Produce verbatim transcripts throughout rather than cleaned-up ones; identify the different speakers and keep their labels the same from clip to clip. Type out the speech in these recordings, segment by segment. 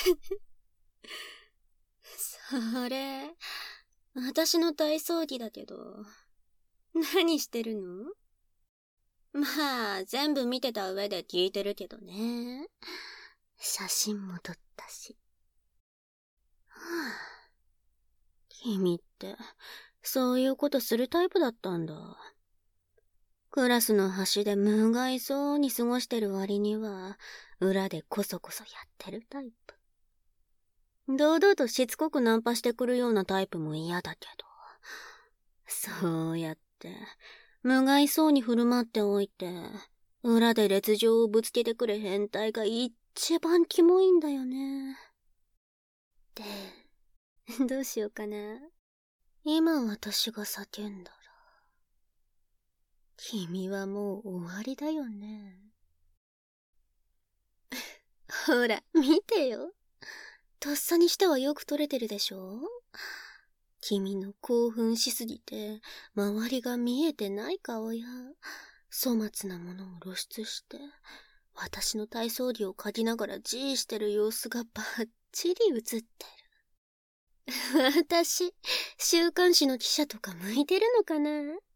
Speaker 1: それ、私の体操着だけど、何してるの？まあ、全部見てた上で聞いてるけどね。写真も撮ったし。はあ、君って、そういうことするタイプだったんだ。クラスの端で無害そうに過ごしてる割には、裏でこそこそやってるタイプ。堂々としつこくナンパしてくるようなタイプも嫌だけど、そうやって、無害そうに振る舞っておいて、裏で劣情をぶつけてくる変態が一番キモいんだよね。で、どうしようかな。今私が叫んだら、君はもう終わりだよね。ほら、見てよ。とっさにしてはよく撮れてるでしょ？君の興奮しすぎて、周りが見えてない顔や、粗末なものを露出して、私の体操着を嗅ぎながら G してる様子がバッチリ映ってる。私、週刊誌の記者とか向いてるのかな？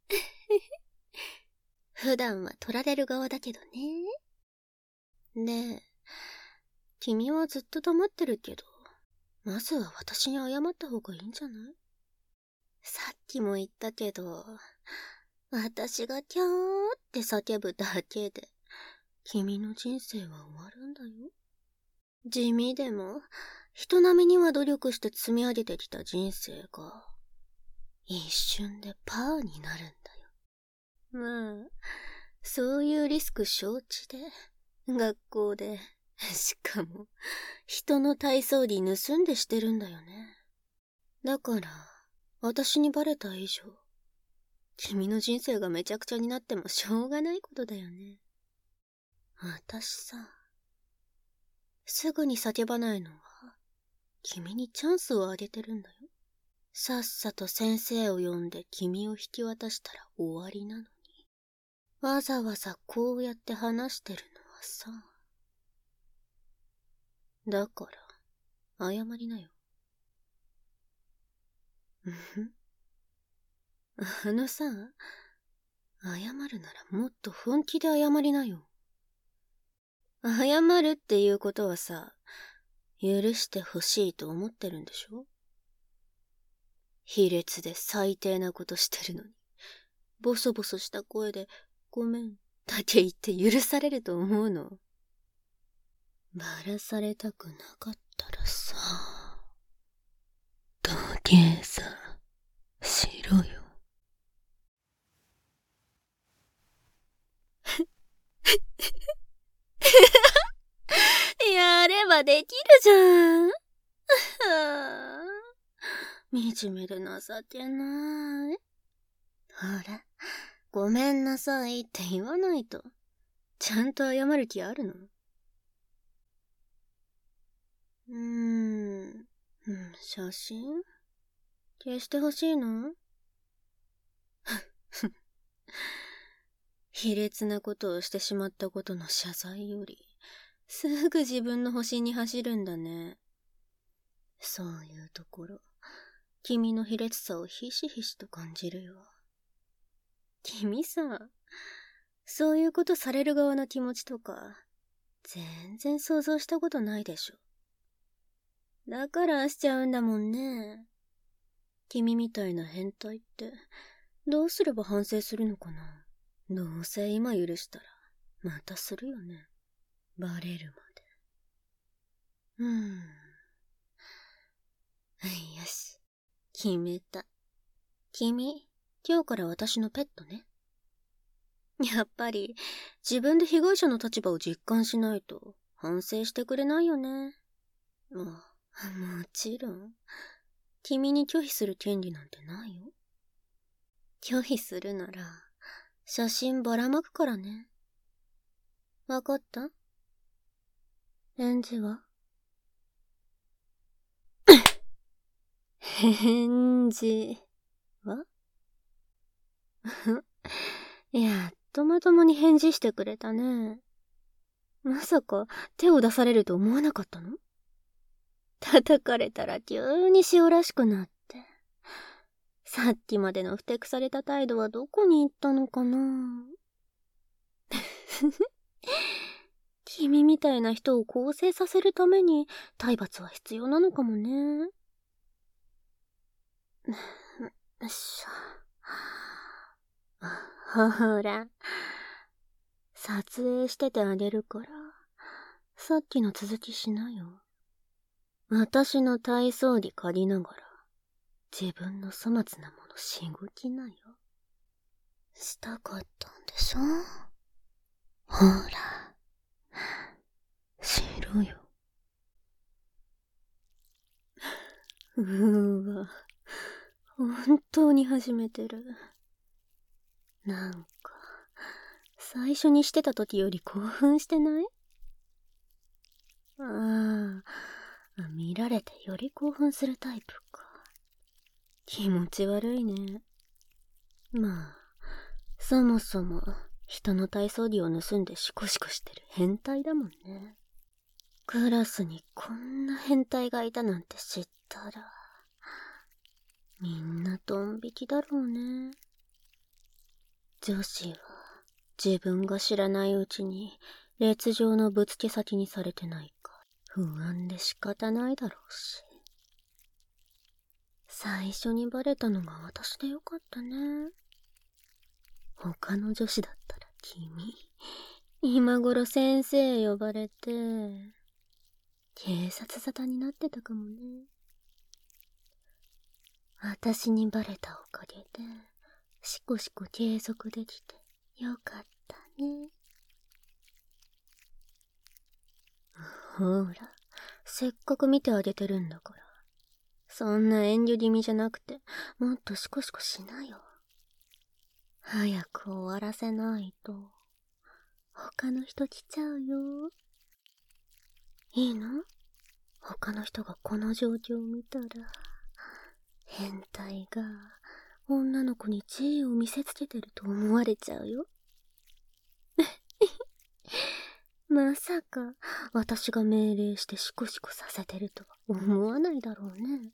Speaker 1: 普段は撮られる側だけどね。ねえ、君はずっと黙ってるけど、まずは私に謝った方がいいんじゃない？さっきも言ったけど、私がキャーって叫ぶだけで、君の人生は終わるんだよ。地味でも、人並みには努力して積み上げてきた人生が、一瞬でパーになるんだよ。まあ、そういうリスク承知で、学校で、しかも、人の体操着盗んでしてるんだよね。だから、私にバレた以上、君の人生がめちゃくちゃになってもしょうがないことだよね。私さ、すぐに叫ばないのは、君にチャンスをあげてるんだよ。さっさと先生を呼んで君を引き渡したら終わりなのに、わざわざこうやって話してるのはさ。だから、謝りなよ。うんふん。あのさ、謝るならもっと本気で謝りなよ。謝るっていうことはさ、許してほしいと思ってるんでしょ？卑劣で最低なことしてるのに、ボソボソした声でごめんだけ言って許されると思うの？バラされたくなかったらさ、土下座しろよ。やればできるじゃん。惨めで情けない。ほら、ごめんなさいって言わないと。ちゃんと謝る気あるの？うーん、うん、写真？消してほしいの？卑劣なことをしてしまったことの謝罪より、すぐ自分の星に走るんだね。そういうところ、君の卑劣さをひしひしと感じるよ。君さ、そういうことされる側の気持ちとか、全然想像したことないでしょ。だからしちゃうんだもんね。君みたいな変態って、どうすれば反省するのかな。どうせ今許したら、またするよね。バレるまで。うーん。よし。決めた。君、今日から私のペットね。やっぱり、自分で被害者の立場を実感しないと、反省してくれないよね。も、もちろん。君に拒否する権利なんてないよ。拒否するなら、写真ばらまくからね。わかった？返事は？返事は？やっとまともに返事してくれたね。まさか手を出されると思わなかったの？ 叩かれたら急に塩らしくなって。さっきまでのふてくされた態度はどこに行ったのかな。君みたいな人を更生させるために体罰は必要なのかもね。よっしゃ。ほら。撮影しててあげるから、さっきの続きしなよ。私の体操着借りながら、自分の粗末なものしごきなよ。したかったんでしょ？ほら、しろよ。うーわ、本当に始めてる。なんか、最初にしてた時より興奮してない？ああ、見られてより興奮するタイプか。気持ち悪いね。まあ、そもそも人の体操着を盗んでシコシコしてる変態だもんね。クラスにこんな変態がいたなんて知ったら、みんなドン引きだろうね。女子は自分が知らないうちに列状のぶつけ先にされてないか不安で仕方ないだろうし。最初にバレたのが私でよかったね。他の女子だったら君、今頃先生呼ばれて、警察沙汰になってたかもね。私にバレたおかげで、シコシコ継続できてよかったね。ほら、せっかく見てあげてるんだから。そんな遠慮気味じゃなくて、もっとシコシコしなよ。早く終わらせないと、他の人来ちゃうよ。いいの？他の人がこの状況を見たら、変態が女の子に地位を見せつけてると思われちゃうよ。まさか私が命令してシコシコさせてるとは思わないだろうね。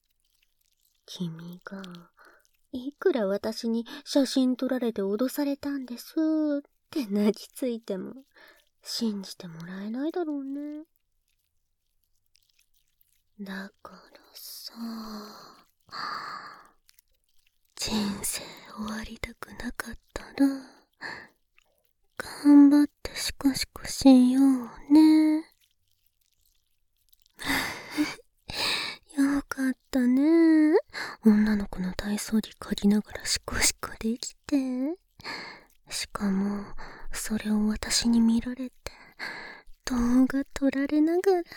Speaker 1: 君がいくら私に写真撮られて脅されたんですって泣きついても信じてもらえないだろうね。だからさ、人生終わりたくなかったら頑張ってシコシコしようね。よかったね。女の子の体操着借りながらシコシコできて。しかも、それを私に見られて、動画撮られながら。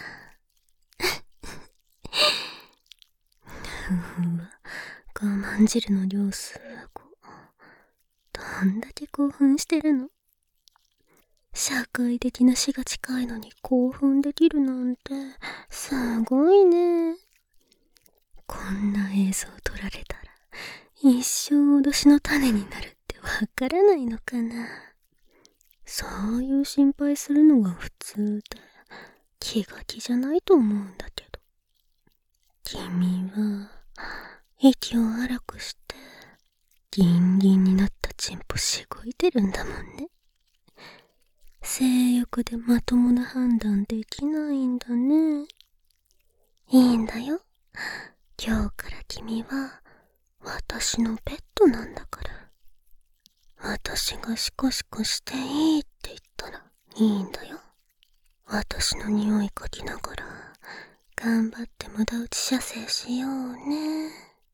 Speaker 1: ふふわ、我慢汁の量すご。どんだけ興奮してるの？社会的な死が近いのに興奮できるなんて、すごいね。こんな映像撮られたら、一生脅しの種になるってわからないのかな。そういう心配するのが普通で、気が気じゃないと思うんだけど。君は、息を荒くして、ギンギンになったチンポしごいてるんだもんね。性欲でまともな判断できないんだね。いいんだよ。今日から君は私のペットなんだから。私がシコシコしていいって言ったらいいんだよ。私の匂い嗅ぎながら頑張って無駄打ち射精しようね。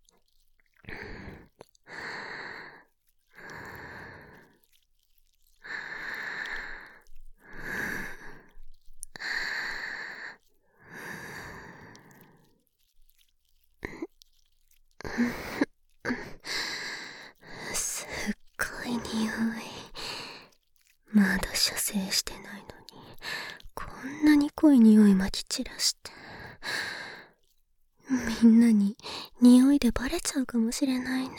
Speaker 1: すっごい匂い。まだ射精してないのにこんなに濃い匂いまき散らして、みんなに匂いでバレちゃうかもしれないね。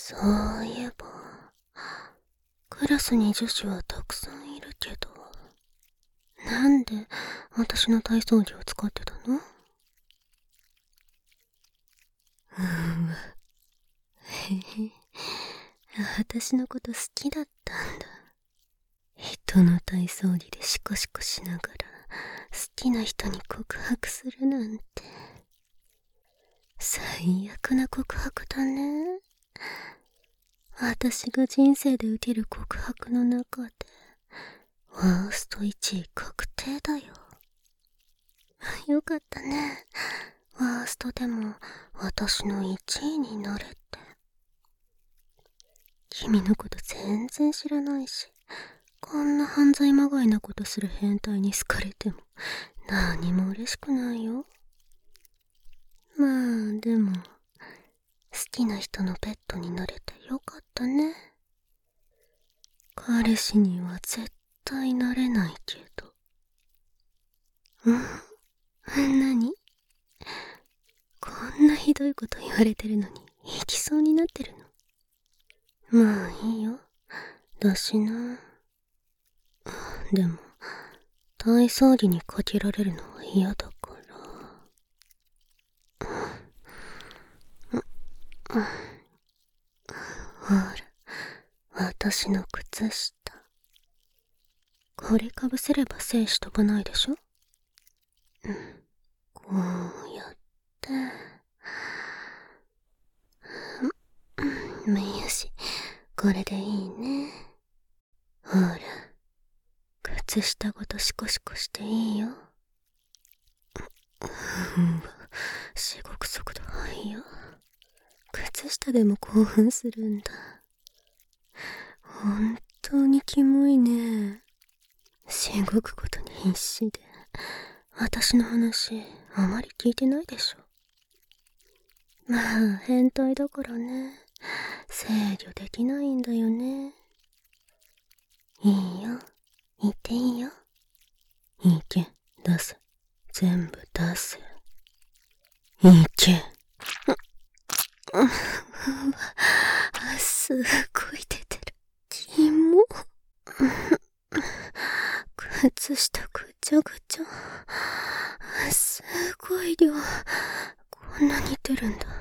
Speaker 1: そういえば、クラスに女子はたくさんいるけど、なんで私の体操着を使ってたの？うーん、へへ、私のこと好きだったんだ。人の体操着でシコシコしながら好きな人に告白するなんて、最悪な告白だね。私が人生で受ける告白の中でワーストいちい確定だよ。よかったね。ワーストでも私のいちいになれって。君のこと全然知らないし、こんな犯罪まがいなことする変態に好かれても何も嬉しくないよ。まあでも、好きな人のペットになれてよかったね。彼氏には絶対なれないけど。うん何？こんなひどいこと言われてるのに行きそうになってるの？まあいいよ。だしな。でも、体操着にかけられるのは嫌だから。ほら、私の靴下。これかぶせれば精子飛ばないでしょ？うん。こうやって。うん、よし。これでいいね。ほら、靴下ごとシコシコしていいよ。うん、至極速度速いよ。靴下でも興奮するんだ。本当にキモいね。しごくことに必死で、私の話あまり聞いてないでしょ。まあ変態だからね、制御できないんだよね。いいよ、言っていいよ。いけ、出せ、全部出せ。いけ。すっごい出てる。キモ。靴下ぐちゃぐちゃ。すごい量。こんなに出るんだ。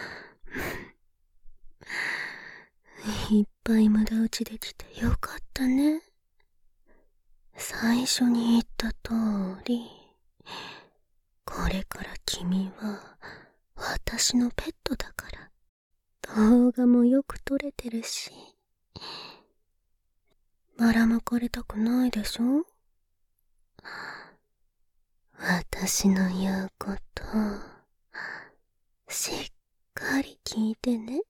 Speaker 1: いっぱい無駄打ちできてよかったね。最初に言った通り、これから君は私のペットだから。動画もよく撮れてるし、ばらまかれたくないでしょ？私の言うこと、しっかり聞いてね。